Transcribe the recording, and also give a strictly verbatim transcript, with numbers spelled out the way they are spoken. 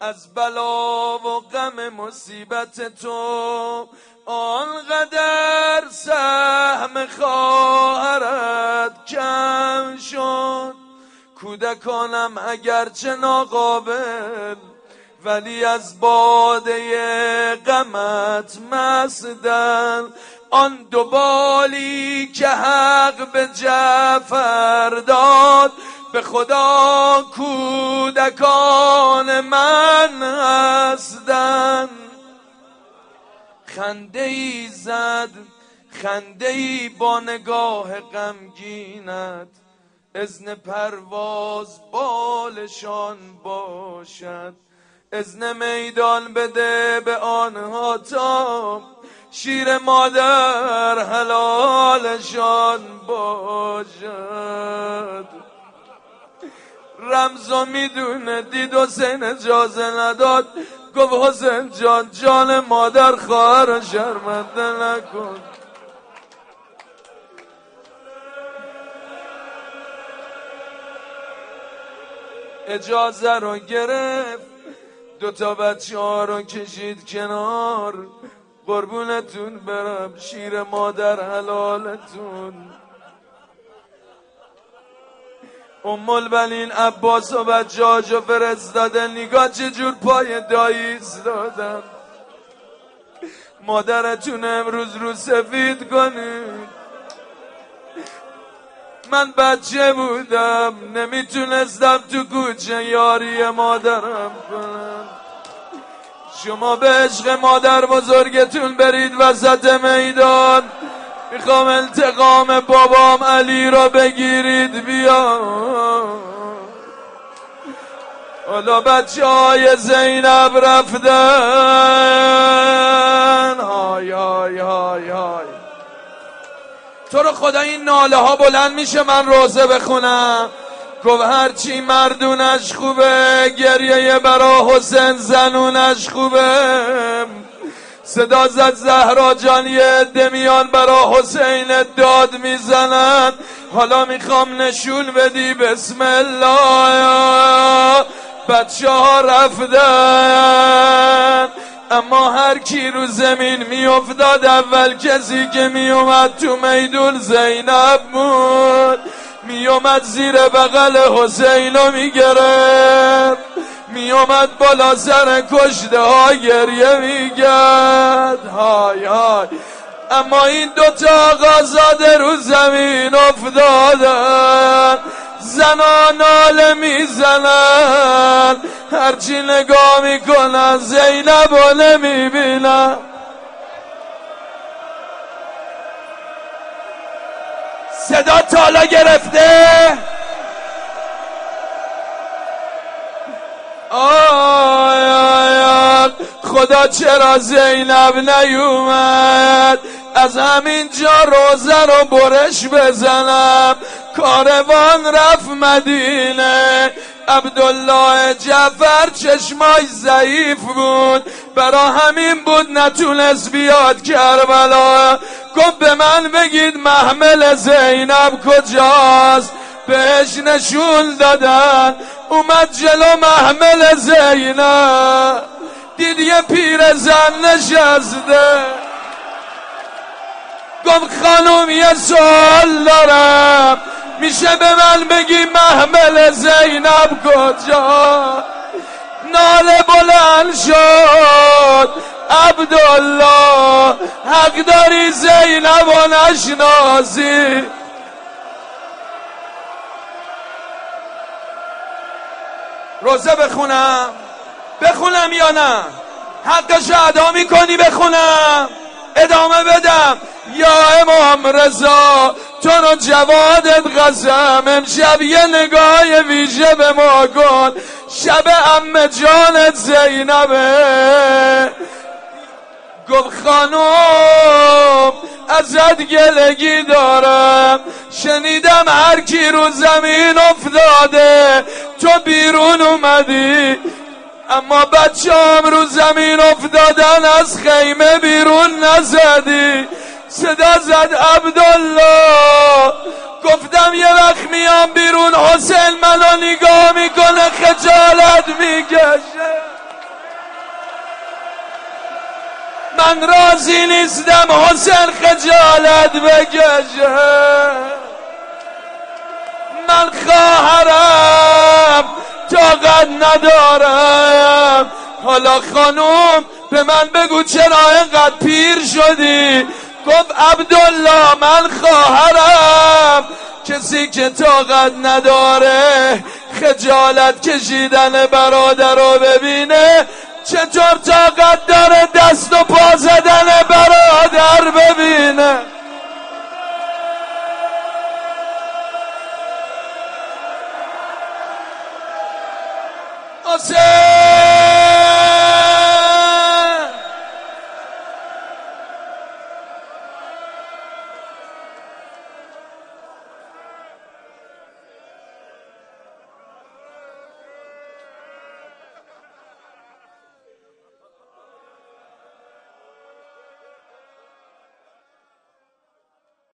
از بلا و غم مصیبت تو، آنقدر سهم خواهرت کم شد. کودکانم اگرچه ناقابل، ولی از باده غمت مسدن. آن دو بالی که حق به جعفر داد، به خدا کودکان من هستند. خنده ای زد خنده ای با نگاه غمگینت، اذن پرواز بالشان باشد. اذن میدان بده به آنها تا شیر مادر حلالشان باشد. رمزو میدونه دید حسین اجازه نداد، گفت حسین جان جان مادر خواهر شرمنده نکن. اجازه رو گرفت، دوتا بچه ها رو کشید کنار. قربونتون برم شیر مادر حلالتون. ام البنین عباس و بجاجو فرستاده، نگاه چجور پای دایی ایستادن. مادرتون امروز رو سفید کنید. من بچه بودم نمیتونستم تو کوچه یاری مادرم کنم. شما به عشق مادر بزرگتون برید وسط میدان، میخوام انتقام بابام علی را بگیرید بیا. حالا بچه های زینب رفتن. های های های های تو رو خدا این ناله ها بلند میشه من روزه بخونم؟ گفت هرچی مردونش خوبه، گریه برا حسین زنونش خوبه. صدا زد زهرا جان یه عده میان برا حسین داد میزنن. حالا میخوام نشون بدی بسم الله. بچه ها رفتن، اما هر کی رو زمین میافتاد اول کسی که میومد تو میدون زینب بود. میومد زیر بغل حسینو میگرفت، میومد بالا سر کشته ها گریه میگرد. های های اما این دوتا آقازاده رو زمین افتادن، زنان ناله میزنن. هرچی نگاه میکنن زینب رو نمیبینن. صدا تالا گرفته. آی آی آی خدا چرا زینب نیومد؟ از همین جا روزه رو برش بزنم. کاروان رفت مدینه، عبدالله جعفر چشمای ضعیف بود، برا همین بود نتونست بیاد کربلا. گفت به من بگید محمل زینب کجاست؟ بهش نشون دادن، اومد جلو محمل زینب، دید یه پیر زن نشسته. گفت خانوم یه سوال دارم، میشه به من بگی محمل زینب کجا؟ ناله بلند شد عبدالله، حق داری زینب و نشناسی. روزه بخونم بخونم یا نه؟ حقش ادا میکنی بخونم؟ ادامه بدم؟ یا امام رضا تو رو جوادت قسم، امشب یه نگاه ویژه به ما کن. شب عمه جانت زینبه. گفت خانوم ازت گلگی دارم، شنیدم هر کی رو زمین افتاده تو بیرون اومدی، اما بچه‌ام رو زمین افتادن از خیمه بیرون نزدی. صدا زد عبدالله. گفتم یه وقت میام بیرون حسین منو نگاه میکنه خجالت میکشه. من راضی نیستم حسین خجالت بکشه. من خواهرم طاقت ندارم. حالا خانوم به من بگو چرا اینقدر پیر شدی؟ گفت عبدالله من خواهرم کسی که طاقت نداره خجالت کشیدن برادر رو ببینه چطور طاقت داره